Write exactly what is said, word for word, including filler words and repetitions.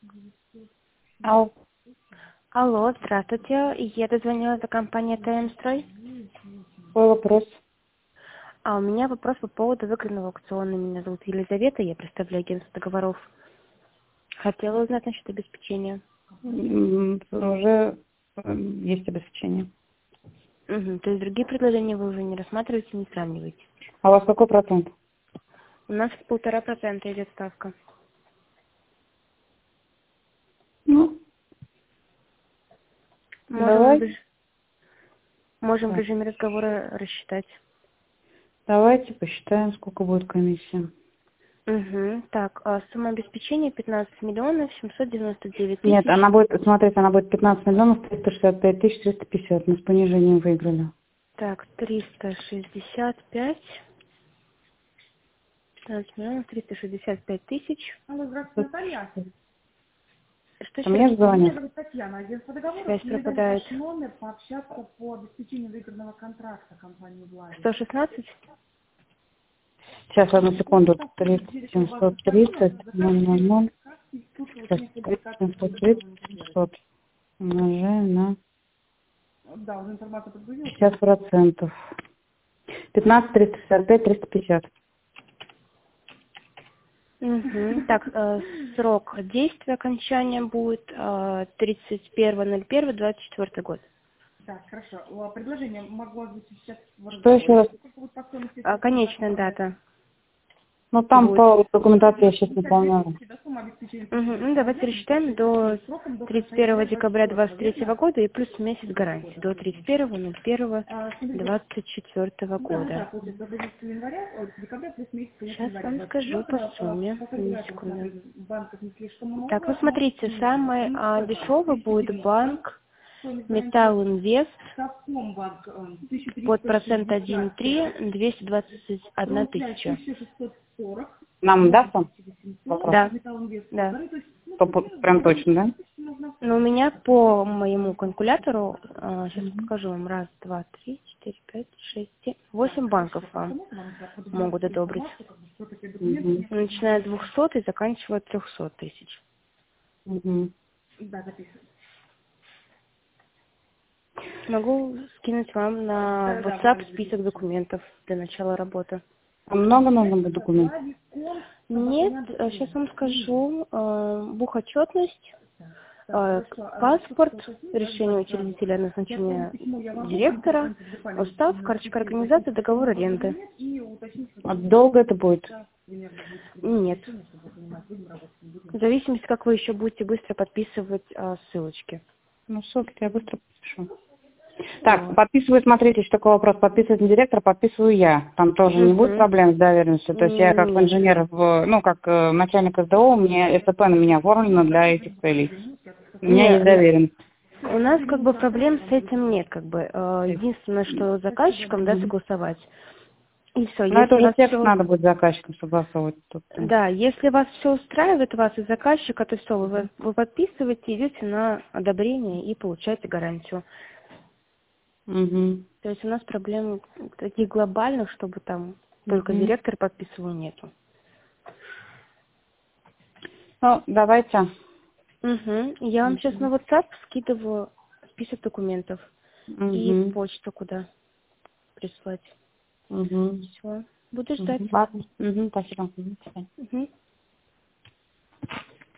Алло. Алло, здравствуйте. Я дозвонилась до компании ТМ-строй. Какой вопрос? А у меня вопрос по поводу выигранного аукциона. Меня зовут Елизавета, я представляю агентство договоров. Хотела узнать насчет обеспечения. М, Уже э, есть обеспечение. Угу. То есть другие предложения вы уже не рассматриваете, не сравниваете? А у вас какой процент? У нас полтора процента идет ставка. Ну, Можем, в давай. реж- можем в Так, режиме разговора рассчитать. давайте посчитаем, сколько будет комиссия. Угу. Так, а сумма обеспечения пятнадцать миллионов семьсот девяносто девять Нет, тысяч. она будет, смотрите, она будет пятнадцать миллионов триста шестьдесят пять тысяч триста пятьдесят. Мы с понижением выиграли. Так, триста шестьдесят пять. пятнадцать миллионов триста шестьдесят пять тысяч. Алло, здравствуйте, Наталья. Что А еще раз? мне Меня звонят. зовут Татьяна, агентство договоров. Связь Мне дали пропадает. ваш номер пообщаться по обеспечению выигранного контракта компании «Влади». сто шестнадцать? Сейчас, одну секунду. Видите, у вас семьсот тридцать, доставлено, ноль ноль заказчик, ноль, и тут получение публикации в семьсот электронном тридцать, интерьере. семьсот умножаем на Да, уже информация подгрузилась. пятьдесят процентов. пятнадцать, триста шестьдесят пять, триста пятьдесят. Угу. Так, э, срок действия окончания будет э, тридцать первое ноль первое двадцать четвёртый год. Так, хорошо. О, предложение могло быть сейчас в Что еще разговоре. раз? Сколько будет по стоимости, если А, контракт конечная оформлять? дата Ну, там будет. по документации я сейчас не пятьдесят две помню. тысячи, да, сумма обеспечения Угу. Ну, давайте рассчитаем до сроком до тридцать конца первого января декабря двадцать двадцать четвёртого, третьего верно? года и плюс месяц гарантии до тридцать первого ноль первого А, смотрите, двадцать четвёртого ну, да, года. так, получается, до десятого января, ой, декабря плюс месяц, конечно, Сейчас января вам скажу по 24-го. А, сумме. по Одну калькулятору секунду. смотрим, банков не слишком Так, ну много, может смотрите, снизим. самый Ну, а, сколько? дешевый тысяча будет девяносто, банк стоимость гарантии. Металл Инвест Совкомбанк э, под тысяча триста процент один и шестьдесят пять, три двести двадцать одна Промсвязь тысяча. тысяча шестьсот сорок, Нам даст он тысяча восемьсот, вопрос? Да, Металл Инвест да. полторы, то есть, ну, То по- примерно прям где-то точно, четыре да? тысячи можно. Но у меня по моему калькулятору, сейчас Мгм. покажу вам, раз, два, три, четыре, пять, шесть, семь, Так, восемь банков хорошо, вам потому что вам необходимо могут всю одобрить. информацию, как бы, что такие документы Мгм. необходимы. Начиная от двухсот и заканчивая трехсот тысяч. Мгм. Да, записывай. Могу скинуть вам на Да, да, WhatsApp Влади список записывай. документов для начала работы. А много нужно будет документов? Влади, ком, Нет, собака, сейчас вам скажу, э, бухотчетность, Так, э, хорошо. А расчет паспорт, сто шесть, да, решение сдать сразу. учредителя о Я отправлю назначении письмо, я могу директора, перезвонить буквально устав, минут карточка пяти, уточнить, организации, какие договор могут или аренды. нет, и уточнить, А какие долго это будет? часа примерно будет принято Нет. решение, чтобы вы понимать, будем работать, не будем. В зависимости, как вы еще будете быстро подписывать а, ссылочки. Ну, ссылки я быстро подпишу. Так, Все. подписываю, смотрите, еще такой вопрос. Подписывает не директор, подписываю я. Там тоже не будет Угу. проблем с доверенностью. То есть я как Нет. инженер, в, ну, как э, начальник СДО, у меня СП на меня оформлено для этих целей. У меня есть Нет. доверенность. У нас как бы проблем с этим нет, как бы. Э, Единственное, что с заказчиком, да, Мгм. согласовать. И все. Но это Если уже вас текст все, надо будет заказчиком согласовывать. Тут, э. да, если вас все устраивает, вас и заказчика, то все, вы, вы подписываете, идете на одобрение и получаете гарантию. Мгм. То есть у нас проблем таких глобальных, чтобы там только Мгм. директор подписывал, нету. Ну, давайте. Угу. Я вам сейчас на Мгм. WhatsApp скидываю список документов и Мгм. почту куда прислать. Мгм. Все. Буду ждать. Мгм. Ладно. Мгм. Спасибо. Мгм. До свидания. Угу.